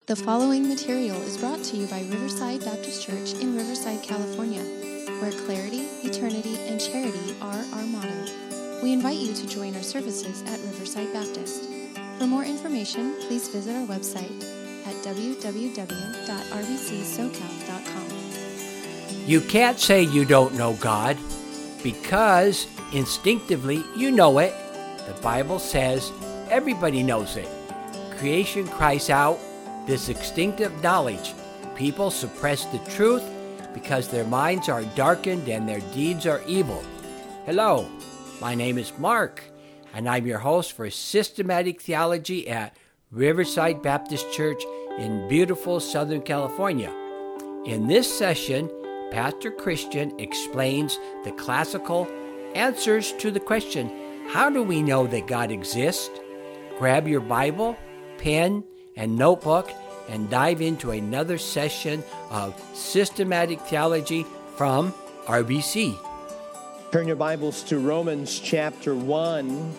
The following material is brought to you by Riverside Baptist Church in Riverside, California, where clarity, eternity, and charity are our motto. We invite you to join our services at Riverside Baptist. For more information, please visit our website at www.rbcsocal.com. You can't say you don't know God because instinctively you know it. The Bible says everybody knows it. Creation cries out this instinctive knowledge. People suppress the truth because their minds are darkened and their deeds are evil. Hello, my name is Mark, and I'm your host for Systematic Theology at Riverside Baptist Church in beautiful Southern California. In this session, Pastor Christian explains the classical answers to the question, how do we know that God exists? Grab your Bible, pen, and notebook and dive into another session of Systematic Theology from RBC. Turn your Bibles to Romans chapter 1.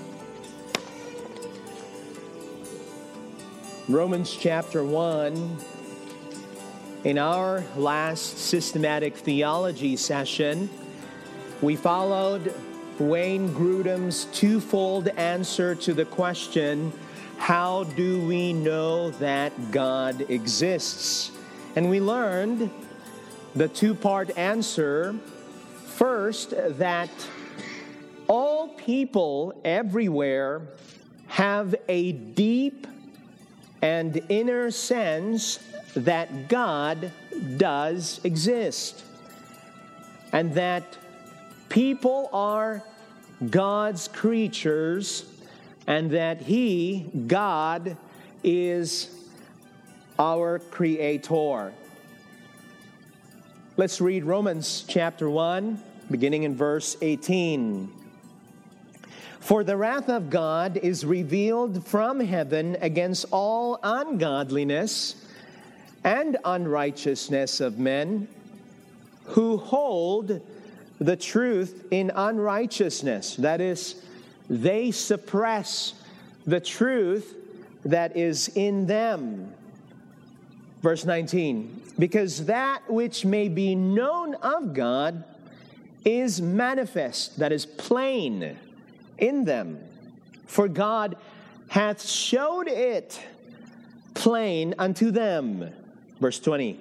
Romans chapter 1. In our last Systematic Theology session, we followed Wayne Grudem's twofold answer to the question, how do we know that God exists? And we learned the two-part answer. First, that all people everywhere have a deep and inner sense that God does exist, and that people are God's creatures, and that He, God, is our Creator. Let's read Romans chapter 1, beginning in verse 18. For the wrath of God is revealed from heaven against all ungodliness and unrighteousness of men who hold the truth in unrighteousness. That is, they suppress the truth that is in them. Verse 19, because that which may be known of God is manifest, that is plain in them. For God hath showed it plain unto them. Verse 20,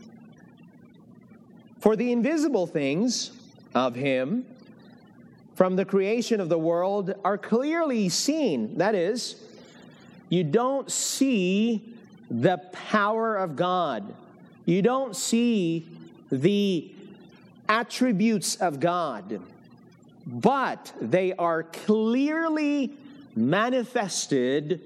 for the invisible things of Him from the creation of the world are clearly seen. That is, you don't see the power of God. You don't see the attributes of God. But they are clearly manifested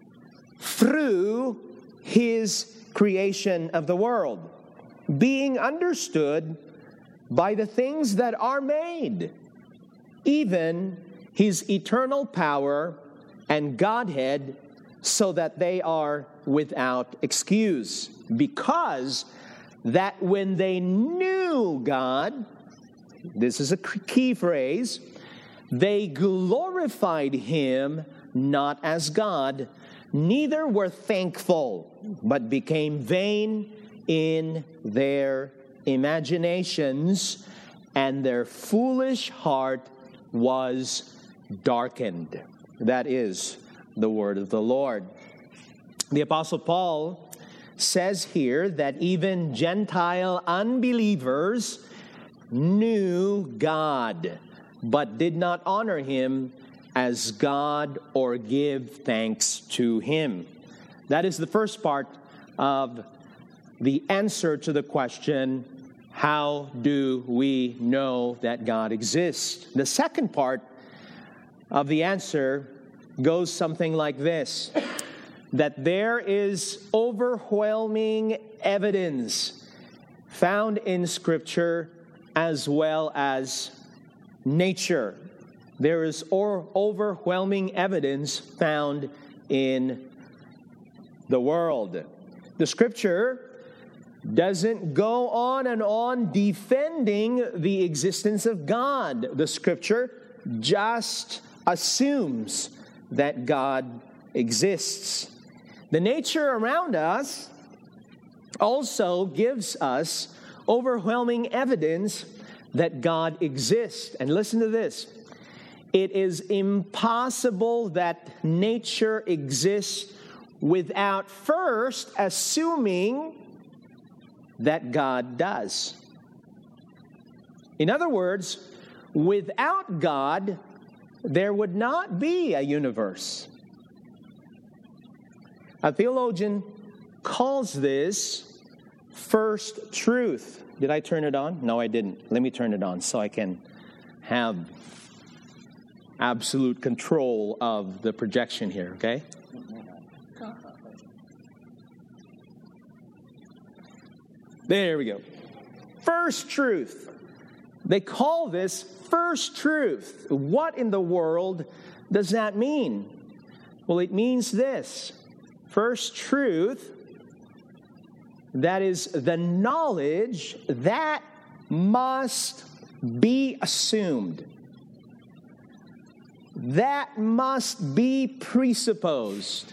through His creation of the world, being understood by the things that are made, even His eternal power and Godhead, so that they are without excuse. Because that when they knew God, this is a key phrase, they glorified Him not as God, neither were thankful, but became vain in their imaginations, and their foolish heart was darkened. That is the word of the Lord. The Apostle Paul says here that even Gentile unbelievers knew God, but did not honor Him as God or give thanks to Him. That is the first part of the answer to the question, how do we know that God exists? The second part of the answer goes something like this, that there is overwhelming evidence found in Scripture as well as nature. There is overwhelming evidence found in the world. The Scripture doesn't go on and on defending the existence of God. The Scripture just assumes that God exists. The nature around us also gives us overwhelming evidence that God exists. And listen to this. It is impossible that nature exists without first assuming that God does. In other words, without God, there would not be a universe. A theologian calls this first truth. Did I turn it on? No, I didn't. Let me turn it on so I can have absolute control of the projection here, okay? There we go. First truth. They call this first truth. What in the world does that mean? Well, it means this. First truth, that is the knowledge that must be assumed. That must be presupposed.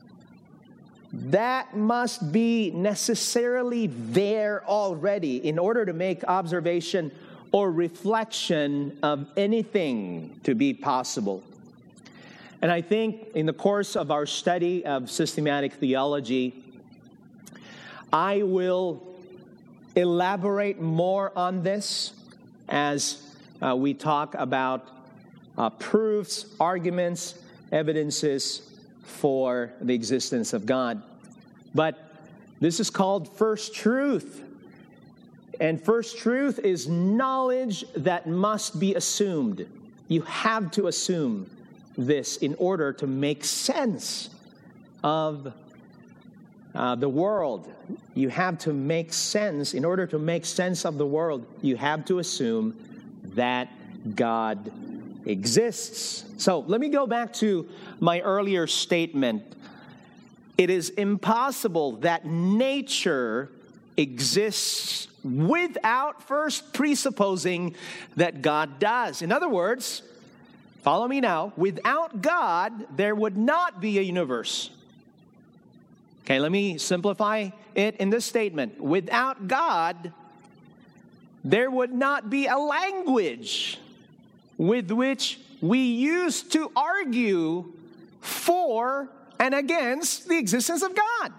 That must be necessarily there already in order to make observation or reflection of anything to be possible. And I think in the course of our study of systematic theology, I will elaborate more on this as we talk about proofs, arguments, evidences for the existence of God. But this is called first truth. And first truth is knowledge that must be assumed. You have to assume this in order to make sense of the world. You have to make sense. In order to make sense of the world, you have to assume that God exists. So let me go back to my earlier statement. It is impossible that nature exists without first presupposing that God does. In other words, follow me now, without God, there would not be a universe. Okay, let me simplify it in this statement. Without God, there would not be a language with which we used to argue for and against the existence of God.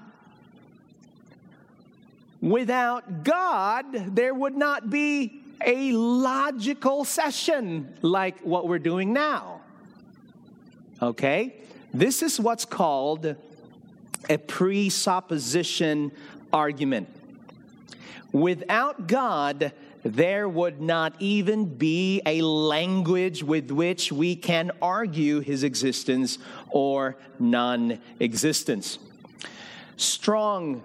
Without God, there would not be a logical session like what we're doing now. Okay? This is what's called a presupposition argument. Without God, there would not even be a language with which we can argue his existence or non-existence. Strong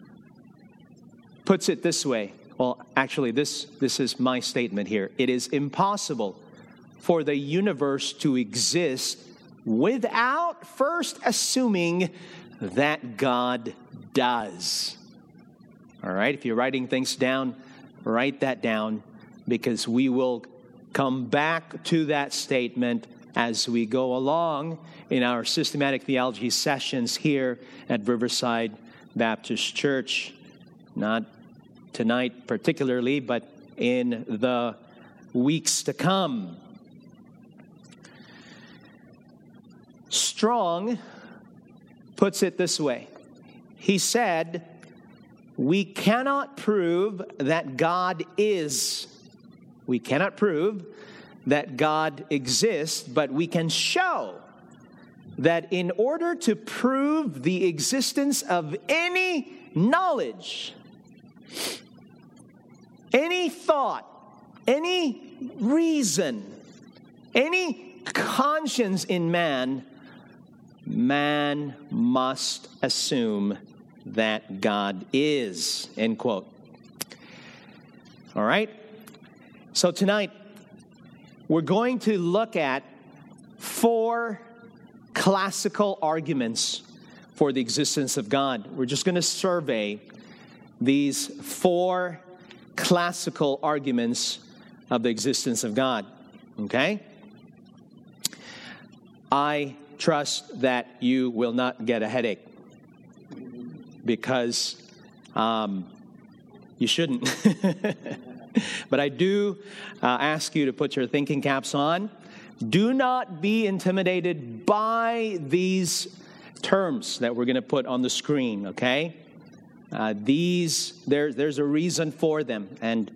puts it this way. Well, actually, this is my statement here. It is impossible for the universe to exist without first assuming that God does. All right, if you're writing things down, write that down, because we will come back to that statement as we go along in our systematic theology sessions here at Riverside Baptist Church. Not tonight particularly, but in the weeks to come. Strong puts it this way. He said, we cannot prove that God is. We cannot prove that God exists, but we can show that in order to prove the existence of any knowledge, any thought, any reason, any conscience in man, man must assume that God is, end quote. All right? So tonight, we're going to look at 4 classical arguments for the existence of God. We're just going to survey these 4 classical arguments of the existence of God. Okay? I trust that you will not get a headache, because You shouldn't. But I do ask you to put your thinking caps on. Do not be intimidated by these terms that we're going to put on the screen, okay? There's a reason for them, and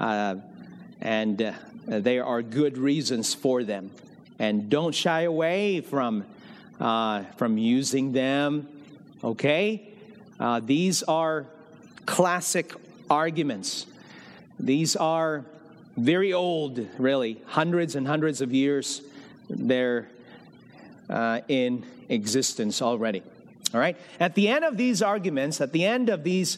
there are good reasons for them. And don't shy away from using them, okay? These are classic arguments. These are very old, really, hundreds and hundreds of years. They're in existence already. All right? At the end of these arguments, at the end of these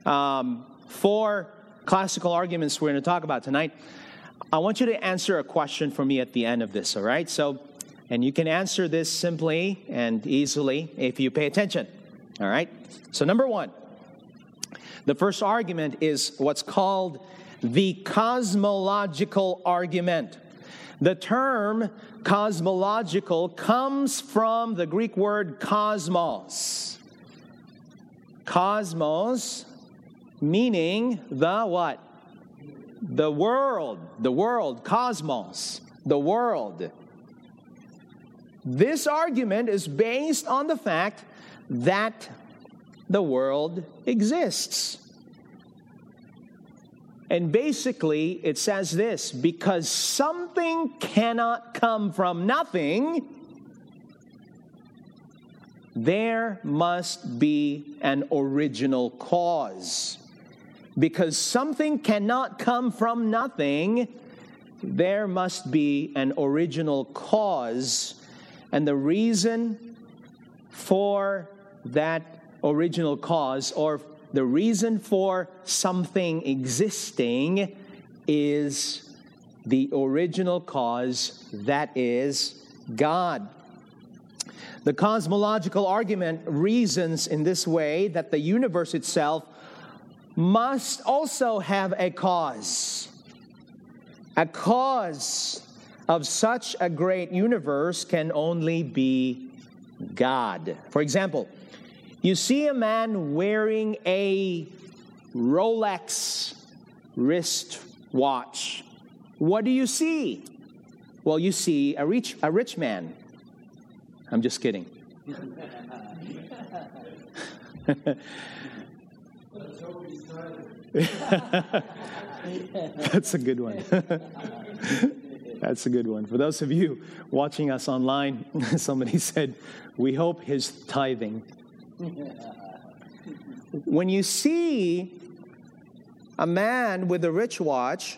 4 classical arguments we're going to talk about tonight, I want you to answer a question for me at the end of this, all right? And you can answer this simply and easily if you pay attention, all right? So number 1, the first argument is what's called the cosmological argument. The term cosmological comes from the Greek word cosmos. Cosmos meaning the what? The world, cosmos, the world. This argument is based on the fact that the world exists. And basically, it says this: because something cannot come from nothing, there must be an original cause. Because something cannot come from nothing, there must be an original cause. And the reason for that original cause, or the reason for something existing, is the original cause, that is God. The cosmological argument reasons in this way that the universe itself must also have a cause. A cause of such a great universe can only be God. For example, you see a man wearing a Rolex wristwatch. What do you see? Well, you see a rich man. I'm just kidding. That's a good one. That's a good one. For those of you watching us online, somebody said, we hope he's tithing. When you see a man with a rich watch,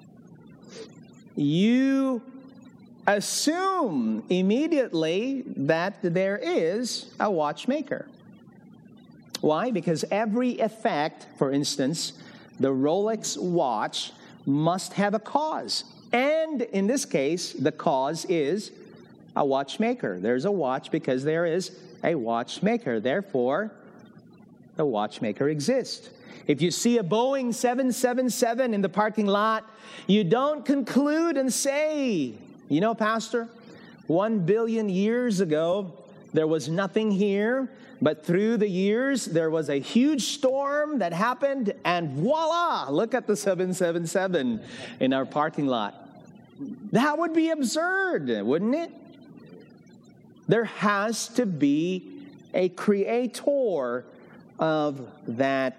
you assume immediately that there is a watchmaker. Why? Because every effect, for instance, the Rolex watch must have a cause. And in this case, the cause is a watchmaker. There's a watch because there is a watchmaker. Therefore, the watchmaker exists. If you see a Boeing 777 in the parking lot, you don't conclude and say, you know, Pastor, 1 billion years ago, there was nothing here, but through the years, there was a huge storm that happened, and voila, look at the 777 in our parking lot. That would be absurd, wouldn't it? There has to be a creator of that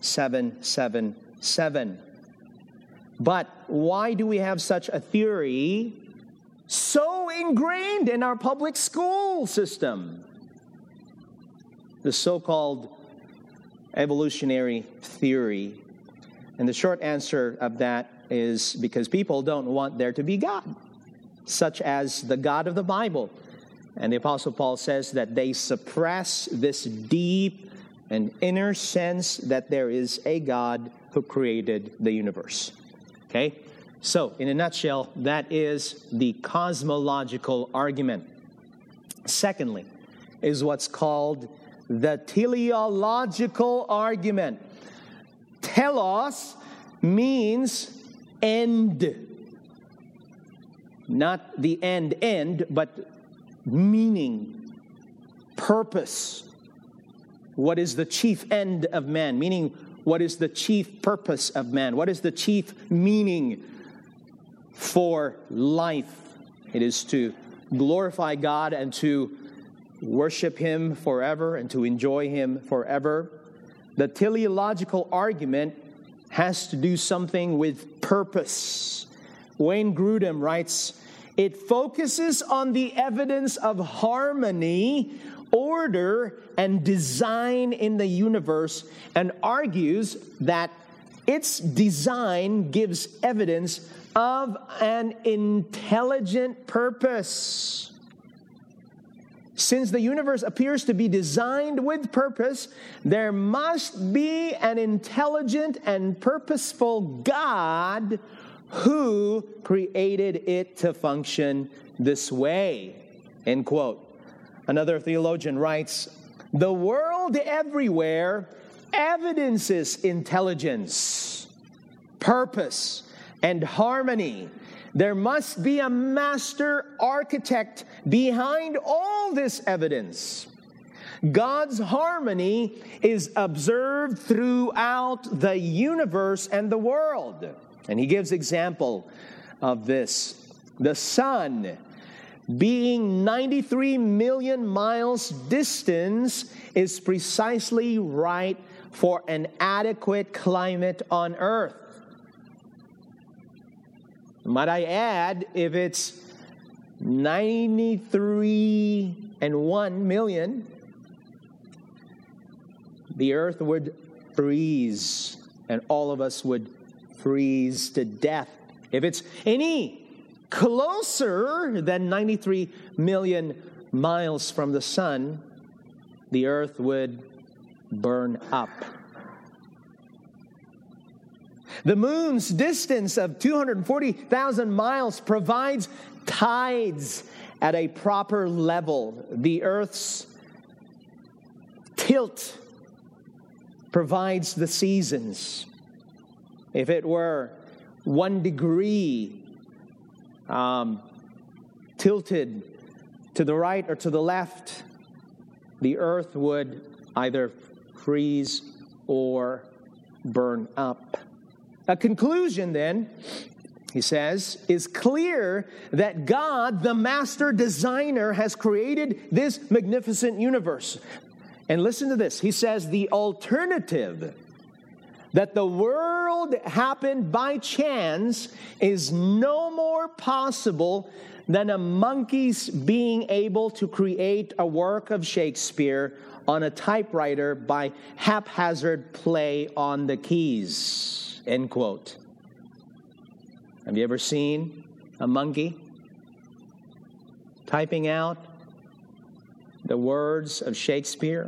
777. But why do we have such a theory so ingrained in our public school system? The so-called evolutionary theory. And the short answer of that is because people don't want there to be God, such as the God of the Bible. And the Apostle Paul says that they suppress this deep and inner sense that there is a God who created the universe. Okay? So, in a nutshell, that is the cosmological argument. Secondly, is what's called the teleological argument. Telos means end. Not the end, but meaning, purpose. What is the chief end of man? Meaning, what is the chief purpose of man? What is the chief meaning for life? It is to glorify God and to worship Him forever and to enjoy Him forever. The teleological argument has to do something with purpose. Wayne Grudem writes, it focuses on the evidence of harmony, order, and design in the universe, and argues that its design gives evidence of an intelligent purpose. Since the universe appears to be designed with purpose, there must be an intelligent and purposeful God who created it to function this way. End quote. Another theologian writes, the world everywhere evidences intelligence, purpose, and harmony. There must be a master architect behind all this evidence. God's harmony is observed throughout the universe and the world. And he gives example of this. The sun, being 93 million miles distant, is precisely right for an adequate climate on Earth. Might I add, if it's 93.1 million, the Earth would freeze, and all of us would freeze to death. If it's any closer than 93 million miles from the sun, the Earth would burn up. The moon's distance of 240,000 miles provides tides at a proper level. The Earth's tilt provides the seasons. If it were 1 degree tilted to the right or to the left, the Earth would either freeze or burn up. A conclusion, then, he says, is clear that God, the master designer, has created this magnificent universe. And listen to this. He says the alternative, that the world happened by chance, is no more possible than a monkey's being able to create a work of Shakespeare on a typewriter by haphazard play on the keys. End quote. Have you ever seen a monkey typing out the words of Shakespeare?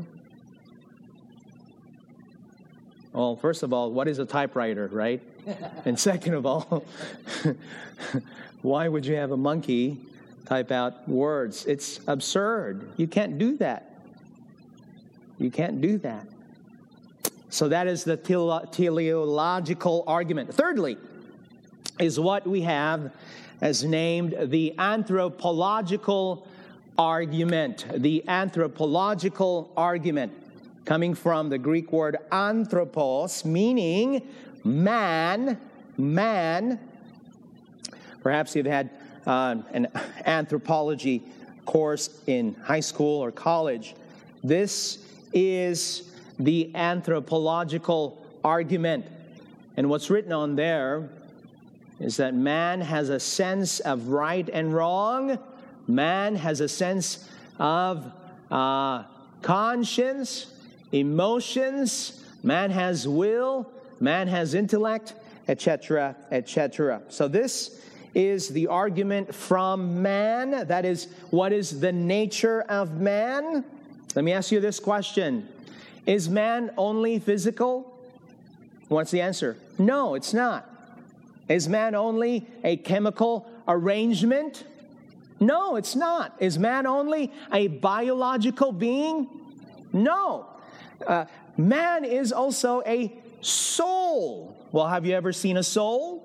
Well, first of all, what is a typewriter, right? And second of all, why would you have a monkey type out words? It's absurd. You can't do that. You can't do that. So that is the teleological argument. Thirdly, is what we have as named the anthropological argument. The anthropological argument, coming from the Greek word anthropos, meaning man. Perhaps you've had an anthropology course in high school or college. This is the anthropological argument. And what's written on there is that man has a sense of right and wrong. Man has a sense of conscience, emotions. Man has will. Man has intellect, etc., etc. So this is the argument from man. That is, what is the nature of man? Let me ask you this question. Is man only physical? What's the answer? No, it's not. Is man only a chemical arrangement? No, it's not. Is man only a biological being? No. Man is also a soul. Well, have you ever seen a soul?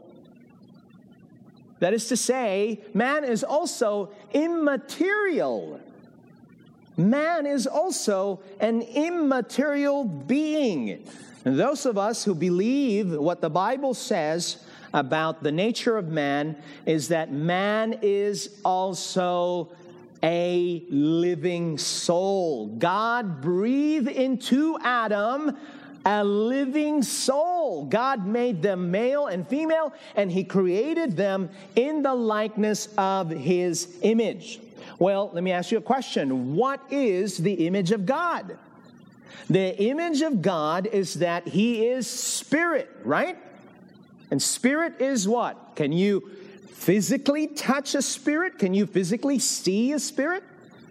That is to say, man is also immaterial. man is also an immaterial being. And those of us who believe what the Bible says about the nature of man is that man is also a living soul. God breathed into Adam a living soul. God made them male and female, and He created them in the likeness of His image. Well, let me ask you a question. What is the image of God? The image of God is that He is spirit, right? And spirit is what? Can you physically touch a spirit? Can you physically see a spirit?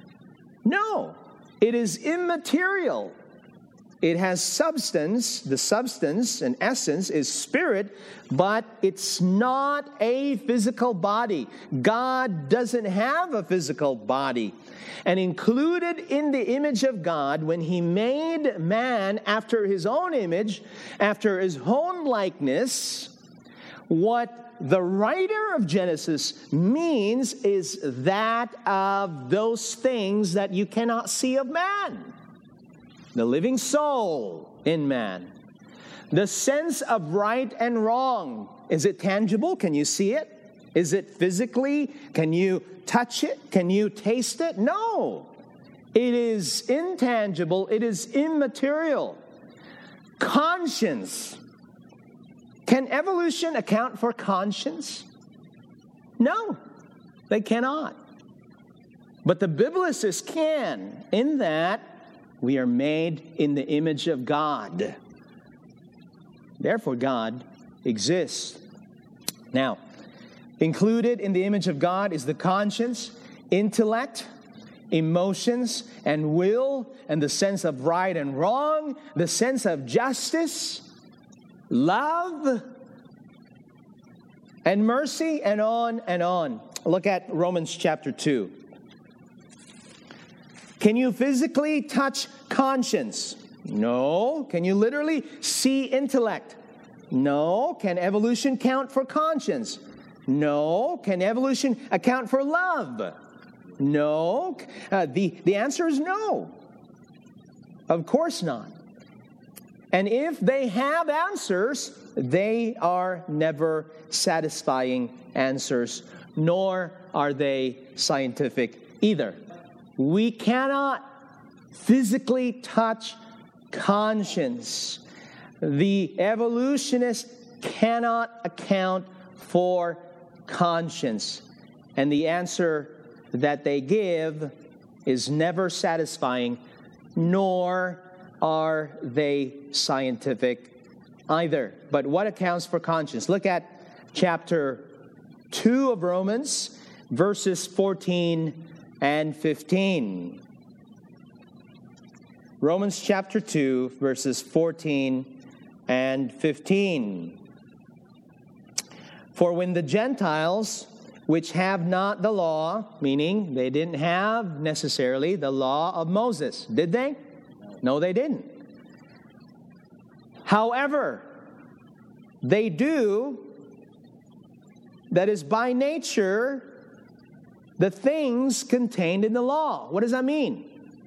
No. It is immaterial. It has substance. The substance and essence is spirit, but it's not a physical body. God doesn't have a physical body. And included in the image of God, when He made man after His own image, after His own likeness, what the writer of Genesis means is that of those things that you cannot see of man. The living soul in man. The sense of right and wrong. Is it tangible? Can you see it? Is it physically? Can you touch it? Can you taste it? No. It is intangible. It is immaterial. Conscience. Can evolution account for conscience? No, they cannot. But the biblicists can, in that we are made in the image of God. Therefore, God exists. Now, included in the image of God is the conscience, intellect, emotions, and will, and the sense of right and wrong, the sense of justice, love, and mercy, and on and on. Look at Romans chapter 2. Can you physically touch conscience? No. Can you literally see intellect? No. Can evolution count for conscience? No. Can evolution account for love? No. The answer is no. Of course not. And if they have answers, they are never satisfying answers, nor are they scientific either. We cannot physically touch conscience. The evolutionists cannot account for conscience. And the answer that they give is never satisfying, nor are they scientific either. But what accounts for conscience? Look at chapter 2 of Romans, verses 14 and 15. Romans chapter 2, verses 14 and 15. For when the Gentiles, which have not the law, meaning they didn't have necessarily the law of Moses, did they? No, they didn't. However, they do, that is by nature, the things contained in the law. What does that mean?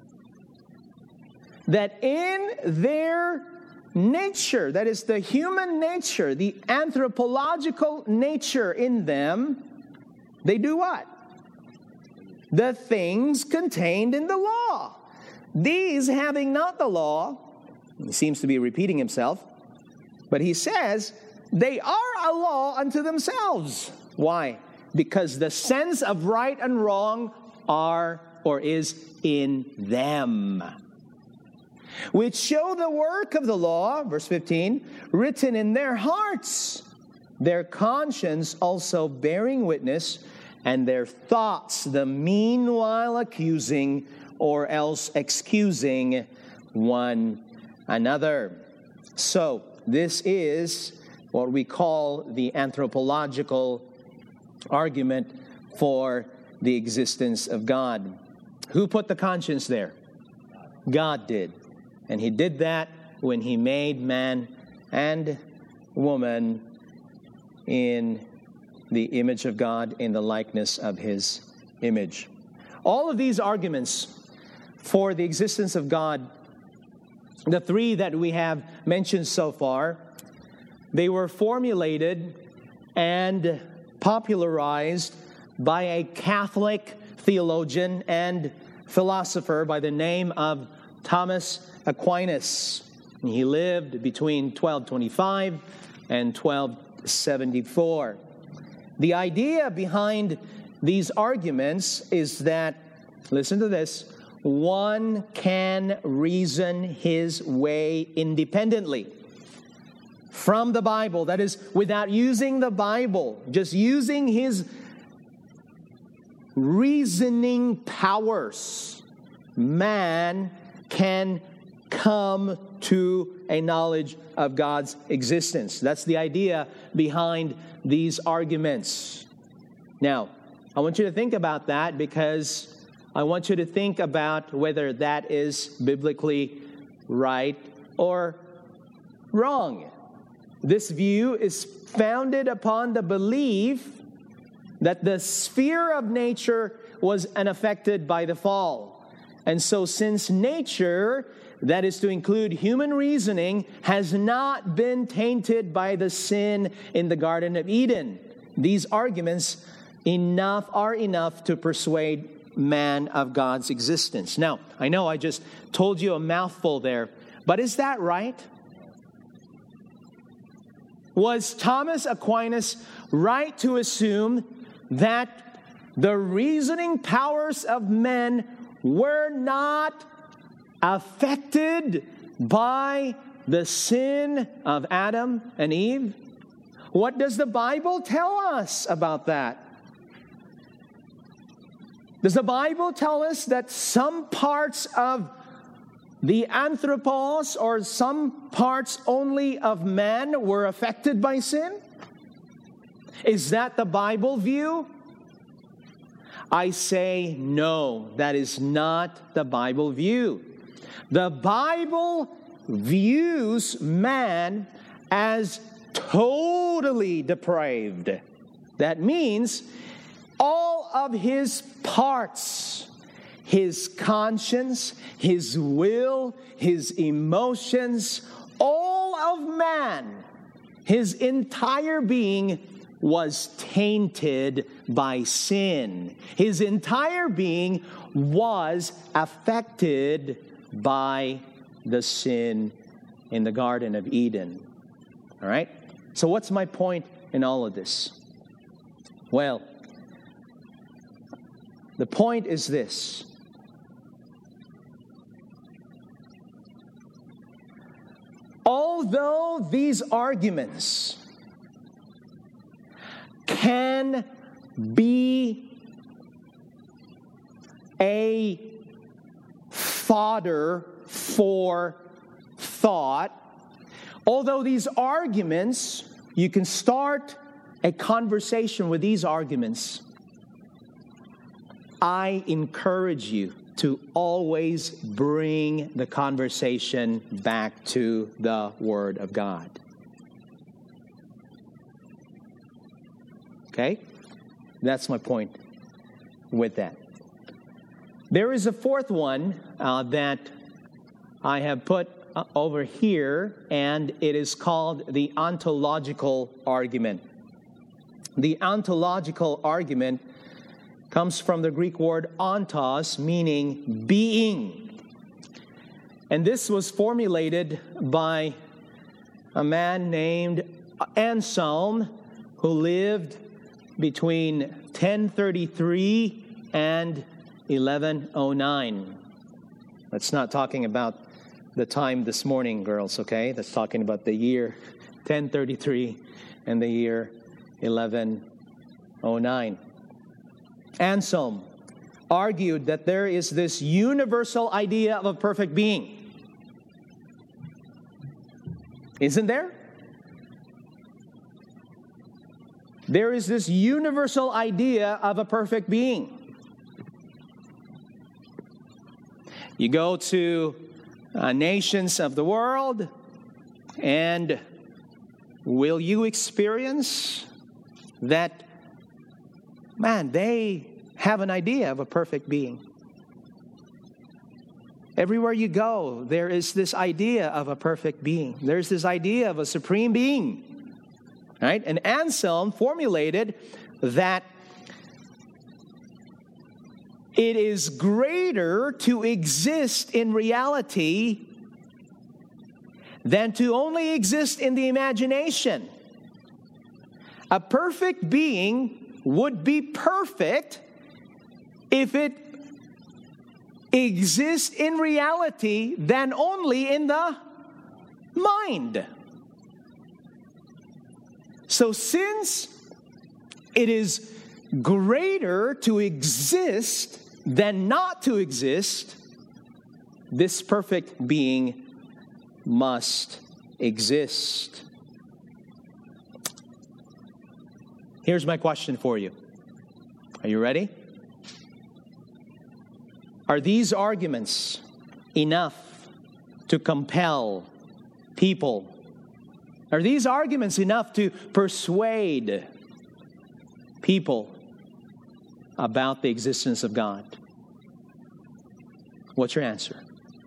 That in their nature, that is the human nature, the anthropological nature in them, they do what? The things contained in the law. These having not the law, he seems to be repeating himself, but he says, they are a law unto themselves. Why? Because the sense of right and wrong are or is in them, which show the work of the law, verse 15, written in their hearts, their conscience also bearing witness, and their thoughts the meanwhile accusing or else excusing one another. So, this is what we call the anthropological argument for the existence of God. Who put the conscience there? God did. And He did that when He made man and woman in the image of God, in the likeness of His image. All of these arguments for the existence of God, the three that we have mentioned so far, they were formulated and popularized by a Catholic theologian and philosopher by the name of Thomas Aquinas. He lived between 1225 and 1274. The idea behind these arguments is that, listen to this, one can reason his way independently from the Bible. That is, without using the Bible, just using his reasoning powers, man can come to a knowledge of God's existence. That's the idea behind these arguments. Now, I want you to think about that, because I want you to think about whether that is biblically right or wrong. This view is founded upon the belief that the sphere of nature was unaffected by the fall. And so since nature, that is to include human reasoning, has not been tainted by the sin in the Garden of Eden, these arguments are enough to persuade man of God's existence. Now, I know I just told you a mouthful there, but is that right? Was Thomas Aquinas right to assume that the reasoning powers of men were not affected by the sin of Adam and Eve? What does the Bible tell us about that? Does the Bible tell us that some parts of the anthropos, or some parts only of man, were affected by sin? Is that the Bible view? I say no, that is not the Bible view. The Bible views man as totally depraved. That means all of his parts, his conscience, his will, his emotions, all of man, his entire being was tainted by sin. His entire being was affected by the sin in the Garden of Eden. All right? So what's my point in all of this? Well, the point is this. Although these arguments can be a fodder for thought, although these arguments, you can start a conversation with these arguments, I encourage you to always bring the conversation back to the Word of God. Okay? That's my point with that. There is a fourth one that I have put over here, and it is called the ontological argument. The ontological argument comes from the Greek word ontos, meaning being. And this was formulated by a man named Anselm, who lived between 1033 and 1109. That's not talking about the time this morning, girls, okay? That's talking about the year 1033 and the year 1109. Anselm argued that there is this universal idea of a perfect being. Isn't there? There is this universal idea of a perfect being. You go to nations of the world, and will you experience that, man, they have an idea of a perfect being? Everywhere you go, there is this idea of a perfect being. There's this idea of a supreme being. Right? And Anselm formulated that it is greater to exist in reality than to only exist in the imagination. A perfect being would be perfect if it exists in reality than only in the mind. So since it is greater to exist than not to exist, this perfect being must exist. Here's my question for you. Are you ready? Are these arguments enough to compel people? Are these arguments enough to persuade people about the existence of God? What's your answer?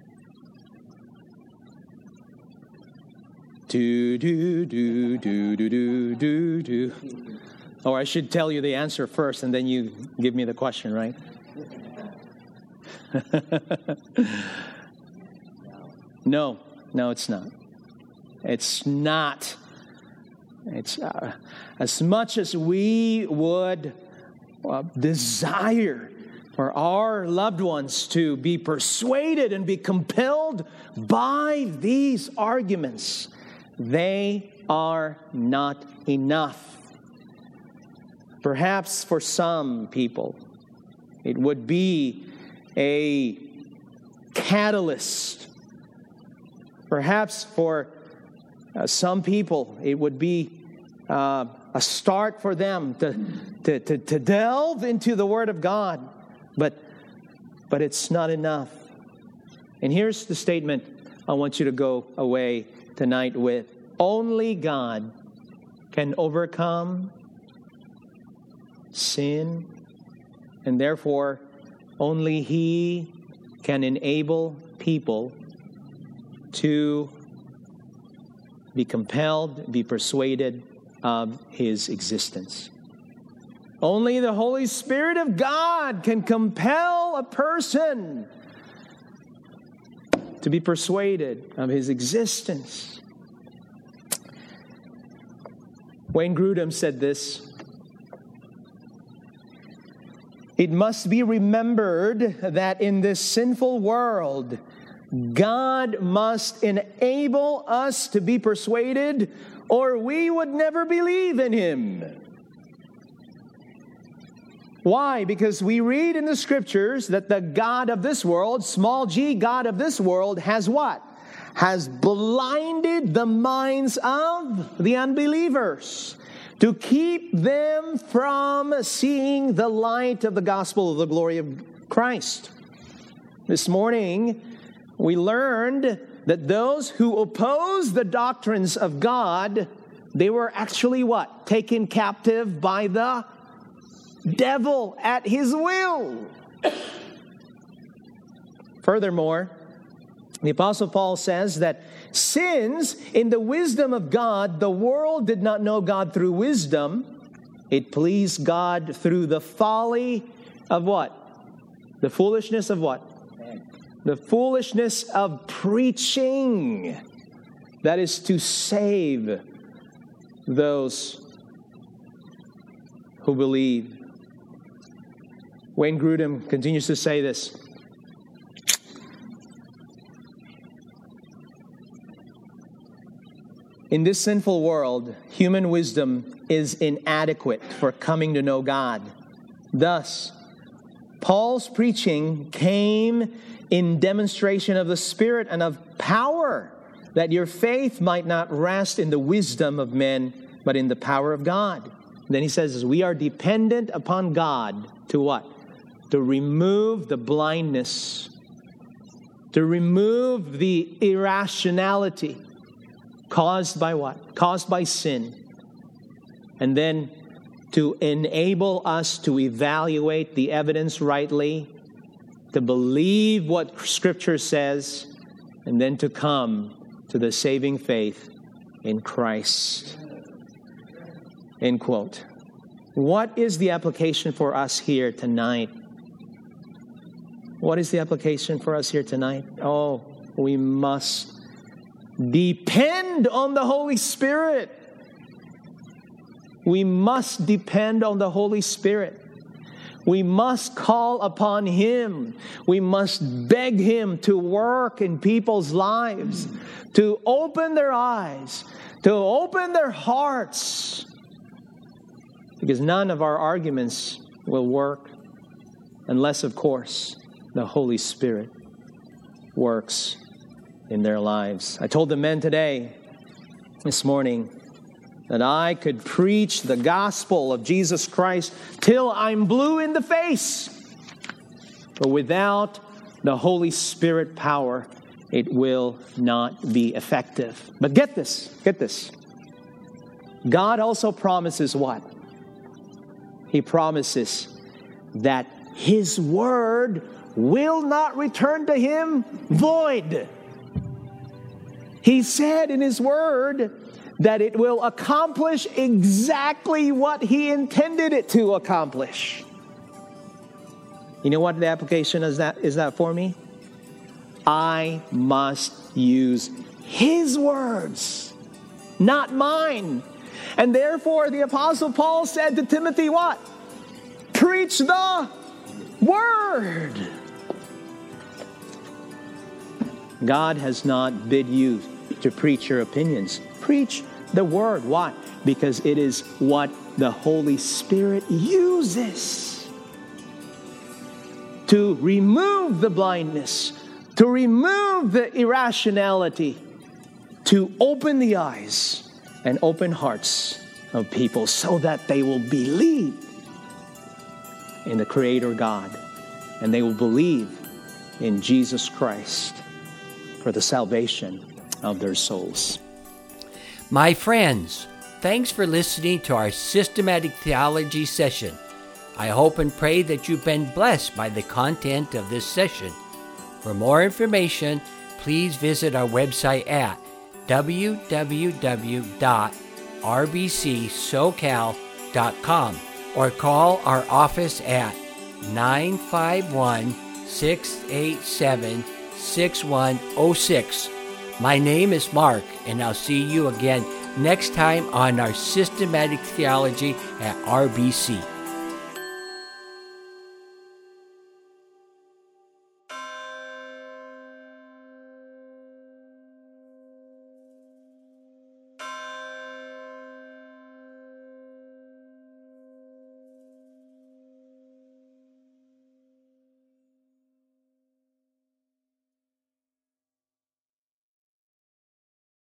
Do. Or I should tell you the answer first and then you give me the question, right? No, it's not. It's not. It's as much as we would desire for our loved ones to be persuaded and be compelled by these arguments, they are not enough. Perhaps for some people, it would be a catalyst. Perhaps for some people, it would be a start for them to delve into the Word of God. But it's not enough. And here's the statement I want you to go away tonight with. Only God can overcome sin, and therefore only He can enable people to be compelled, be persuaded of His existence. Only the Holy Spirit of God can compel a person to be persuaded of His existence. Wayne Grudem said this: "It must be remembered that in this sinful world, God must enable us to be persuaded, or we would never believe in Him." Why? Because we read in the Scriptures that the God of this world, small g, God of this world, has what? Has blinded the minds of the unbelievers to keep them from seeing the light of the gospel of the glory of Christ. This morning, we learned that those who oppose the doctrines of God, they were actually what? Taken captive by the devil at his will. Furthermore, the Apostle Paul says that since in the wisdom of God, the world did not know God through wisdom, it pleased God through the folly of what? The foolishness of what? The foolishness of preaching. That is to save those who believe. Wayne Grudem continues to say this: in this sinful world, human wisdom is inadequate for coming to know God. Thus, Paul's preaching came in demonstration of the Spirit and of power, that your faith might not rest in the wisdom of men, but in the power of God. Then he says, we are dependent upon God to what? To remove the blindness, to remove the irrationality caused by what? Caused by sin. And then to enable us to evaluate the evidence rightly to believe what Scripture says, and then to come to the saving faith in Christ. End quote. What is the application for us here tonight? What is the application for us here tonight? Oh, we must depend on the Holy Spirit. We must depend on the Holy Spirit. We must call upon Him. We must beg Him to work in people's lives, to open their eyes, to open their hearts. Because none of our arguments will work unless, of course, the Holy Spirit works in their lives. I told the men this morning, that I could preach the gospel of Jesus Christ till I'm blue in the face. But without the Holy Spirit power, it will not be effective. But get this. God also promises what? He promises that His word will not return to Him void. He said in His word that it will accomplish exactly what He intended it to accomplish. You know what the application is that for me? I must use His words, not mine. And therefore the Apostle Paul said to Timothy what? Preach the word. God has not bid you to preach your opinions. Preach the word. Why? Because it is what the Holy Spirit uses to remove the blindness, to remove the irrationality, to open the eyes and open hearts of people so that they will believe in the Creator God, and they will believe in Jesus Christ for the salvation of their souls. My friends, thanks for listening to our Systematic Theology session. I hope and pray that you've been blessed by the content of this session. For more information, please visit our website at www.rbcsocal.com or call our office at 951-687-6106. My name is Mark, and I'll see you again next time on our Systematic Theology at RBC.